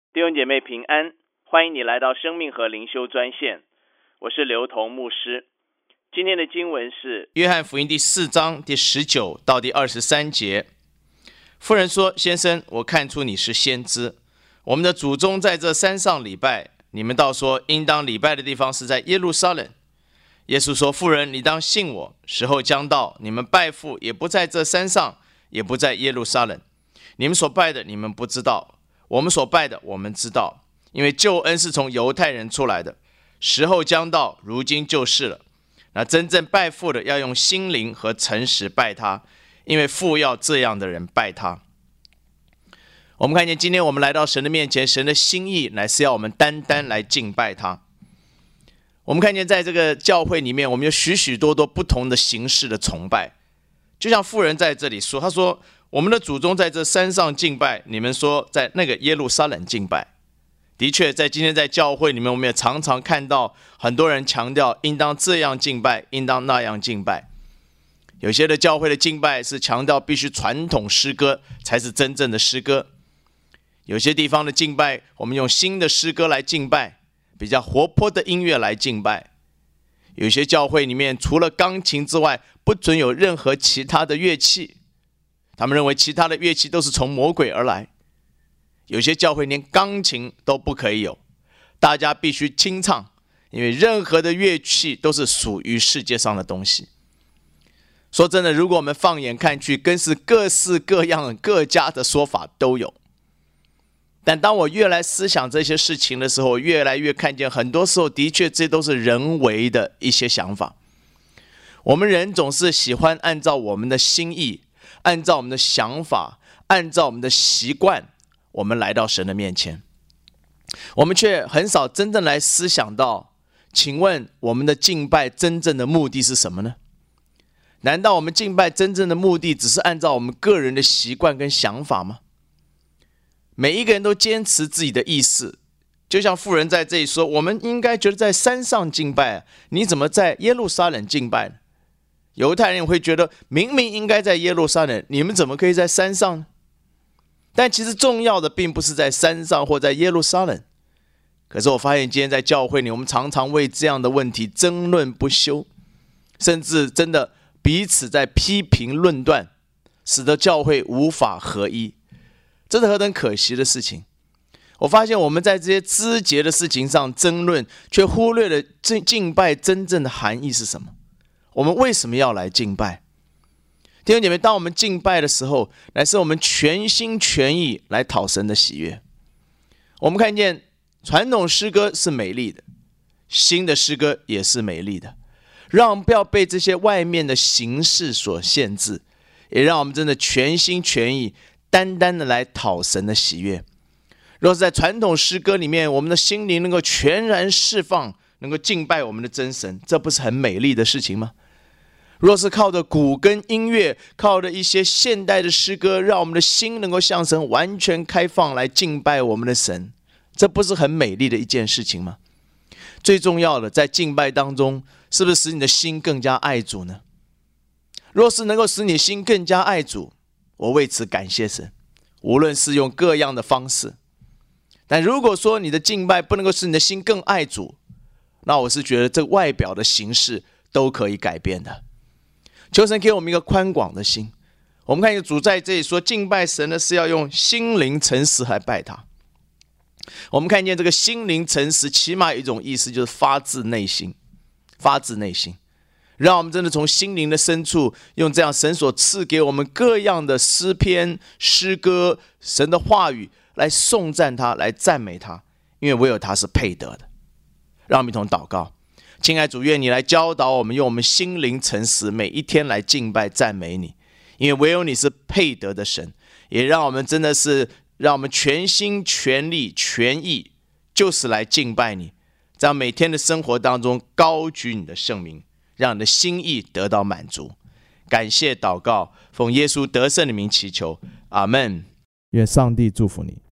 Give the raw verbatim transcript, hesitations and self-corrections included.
弟兄姐妹平安，欢迎你来到生命和灵修专线，我是刘同牧师。今天的经文是约翰福音第四章第十九到第二十三节。妇人说：先生，我看出你是先知，我们的祖宗在这山上礼拜，你们倒说应当礼拜的地方是在耶路撒冷。耶稣说：妇人，你当信我，时候将到，你们拜父也不在这山上，也不在耶路撒冷。你们所拜的你们不知道，我们所拜的我们知道，因为救恩是从犹太人出来的。时候将到，如今就是了。那真正拜父的要用心灵和诚实拜他，因为父要这样的人拜他。我们看见今天我们来到神的面前，神的心意乃是要我们单单来敬拜他。我们看见在这个教会里面，我们有许许多多不同的形式的崇拜。就像妇人在这里说，他说我们的祖宗在这山上敬拜，你们说在那个耶路撒冷敬拜。的确，在今天在教会里面，我们也常常看到很多人强调应当这样敬拜，应当那样敬拜。有些的教会的敬拜是强调必须传统诗歌才是真正的诗歌，有些地方的敬拜我们用新的诗歌来敬拜，比较活泼的音乐来敬拜。有些教会里面除了钢琴之外，不准有任何其他的乐器，他们认为其他的乐器都是从魔鬼而来。有些教会连钢琴都不可以有，大家必须清唱，因为任何的乐器都是属于世界上的东西。说真的，如果我们放眼看去，更是各式各样各家的说法都有。但当我越来思想这些事情的时候，我越来越看见很多时候的确这都是人为的一些想法。我们人总是喜欢按照我们的心意，按照我们的想法，按照我们的习惯，我们来到神的面前，我们却很少真正来思想到，请问我们的敬拜真正的目的是什么呢？难道我们敬拜真正的目的只是按照我们个人的习惯跟想法吗？每一个人都坚持自己的意思，就像妇人在这里说，我们应该觉得在山上敬拜，你怎么在耶路撒冷敬拜呢？犹太人会觉得明明应该在耶路撒冷，你们怎么可以在山上呢？但其实重要的并不是在山上或在耶路撒冷。可是我发现今天在教会里，我们常常为这样的问题争论不休，甚至真的彼此在批评论断，使得教会无法合一。这是何等可惜的事情。我发现我们在这些枝节的事情上争论，却忽略了敬拜真正的含义是什么。我们为什么要来敬拜？弟兄姐妹，当我们敬拜的时候，乃是我们全心全意来讨神的喜悦。我们看见传统诗歌是美丽的，新的诗歌也是美丽的，让我们不要被这些外面的形式所限制，也让我们真的全心全意单单的来讨神的喜悦。若是在传统诗歌里面，我们的心灵能够全然释放，能够敬拜我们的真神，这不是很美丽的事情吗？若是靠着鼓跟音乐，靠着一些现代的诗歌，让我们的心能够向神完全开放来敬拜我们的神，这不是很美丽的一件事情吗？最重要的，在敬拜当中，是不是使你的心更加爱主呢？若是能够使你心更加爱主，我为此感谢神，无论是用各样的方式。但如果说你的敬拜不能够使你的心更爱主，那我是觉得这外表的形式都可以改变的。求神给我们一个宽广的心。我们看见主在这里说，敬拜神的是要用心灵诚实来拜他。我们看见这个心灵诚实，起码有一种意思，就是发自内心，发自内心，让我们真的从心灵的深处，用这样神所赐给我们各样的诗篇、诗歌、神的话语来颂赞他，来赞美他，因为唯有他是配得的。让我们一同祷告。亲爱主，愿你来教导我们，用我们心灵诚实，每一天来敬拜赞美你，因为唯有你是配得的神。也让我们真的是，让我们全心全力全意，就是来敬拜你，在每天的生活当中高举你的圣名，让你的心意得到满足。感谢祷告，奉耶稣得胜的名祈求，阿们。 愿上帝祝福你。